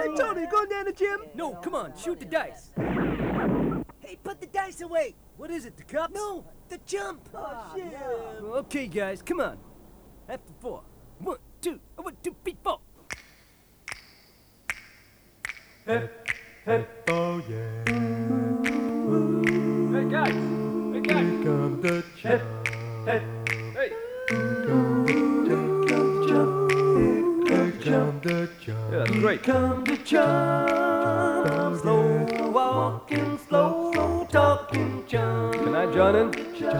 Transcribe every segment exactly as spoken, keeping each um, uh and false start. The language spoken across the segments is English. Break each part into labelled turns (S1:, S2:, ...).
S1: Tony, going down the gym?
S2: No, come on, shoot the dice.
S1: Hey, put the dice away.
S2: What is it, the cups?
S1: No, the jump.
S2: Oh, shit. Okay, guys, come on. After four. One, two, one, two, three, four.
S3: Hip, hip, oh yeah.
S2: Hey, guys. Hey, guys.
S3: Here come the jump.
S2: Hey, hey.
S3: Here come the jump.
S2: Yeah, that's great.
S1: Come to jump. Slow walking, slow, slow talking jump.
S2: Can I join in?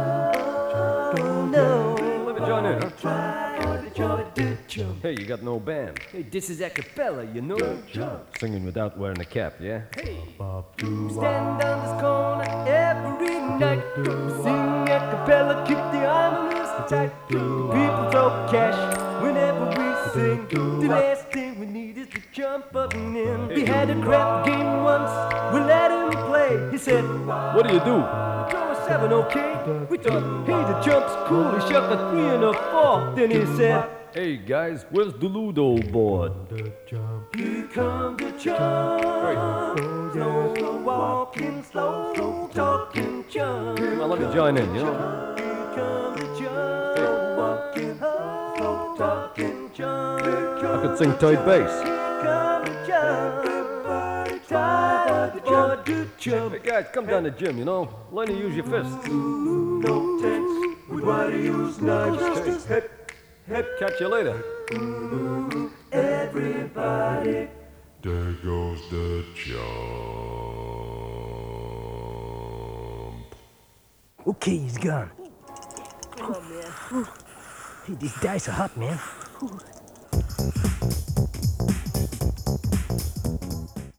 S1: No.
S2: Let me join in, huh?
S1: Try to join the jump.
S2: Hey, you got no band. Hey, this is a cappella, you know? Singing without wearing a cap, yeah? Hey.
S1: Stand on this corner every night. Sing a cappella, keep the harmonies tight. People throw cash whenever we sing. The last thing we need is to jump up and in. We had a crap game once, we let him play. He said,
S2: What do you do?
S1: throw a seven, okay? We thought, hey, the jump's cool. He shoved a three and a four. Then he said,
S2: Hey, guys, where's the Ludo board?
S3: The jump.
S1: here come the jump. Slow, slow walking, slow, slow talking jump.
S2: Well, let me join in, you know?
S1: Here come the jump. Slow walking, slow talking jump.
S2: I could sing tight bass.
S1: Here come the jump. Time for the jump.
S2: Hey, guys, come down the gym, you know? Learn to use your fists.
S1: No tense, we'd rather use knives.
S2: Hip, hip, catch you later.
S1: Everybody.
S3: There goes the jump.
S2: Okay, he's gone.
S1: Come on, man.
S2: Hey, these dice are hot, man.